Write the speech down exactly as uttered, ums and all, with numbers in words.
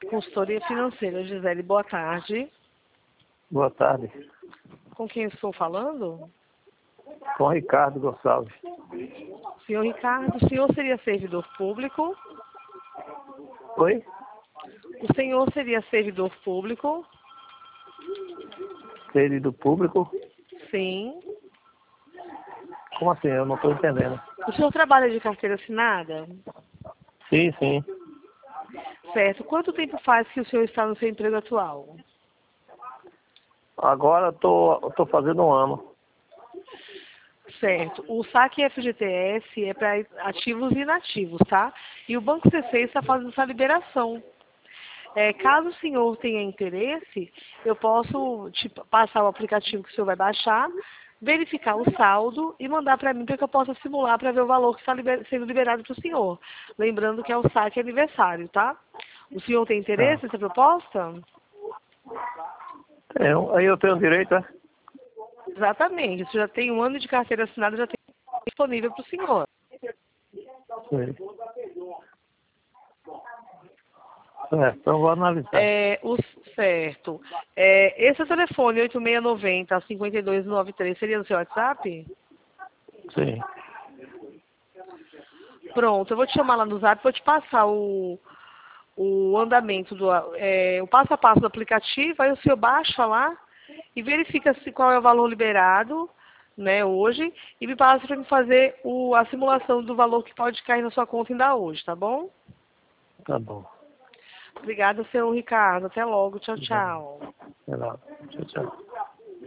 Consultoria Financeira, Gisele, boa tarde. Boa tarde. Com quem estou falando? Com Ricardo Gonçalves. Senhor Ricardo, o senhor seria servidor público? Oi? O senhor seria servidor público? Servidor público? Sim. Como assim? Eu não estou entendendo. O senhor trabalha de carteira assinada? Sim, sim. Certo. Quanto tempo faz que o senhor está no seu emprego atual? Agora eu tô, eu tô fazendo um ano. Certo. O saque F G T S é para ativos e inativos, tá? E o Banco C C está fazendo essa liberação. É, caso o senhor tenha interesse, eu posso te passar o aplicativo que o senhor vai baixar, verificar o saldo e mandar para mim para que eu possa simular para ver o valor que está liber, sendo liberado para o senhor. Lembrando que é o saque aniversário, tá? O senhor tem interesse Tá. nessa proposta? Eu, aí eu tenho direito, é? Exatamente. Você já tem um ano de carteira assinada, já tem disponível para o senhor. Sim. É, então vou analisar. É, o certo. É, esse é o telefone oito seis nove zero, cinco dois nove três. Seria no seu WhatsApp? Sim. Pronto, eu vou te chamar lá no Zap, vou te passar o, o andamento, do, é, o passo a passo do aplicativo, aí o senhor baixa lá e verifica se, qual é o valor liberado, né, hoje, e me passa para me fazer o, a simulação do valor que pode cair na sua conta ainda hoje, tá bom? Tá bom. Obrigada, senhor Ricardo. Até logo. Tchau, Obrigado. tchau. Sei lá. Tchau, tchau.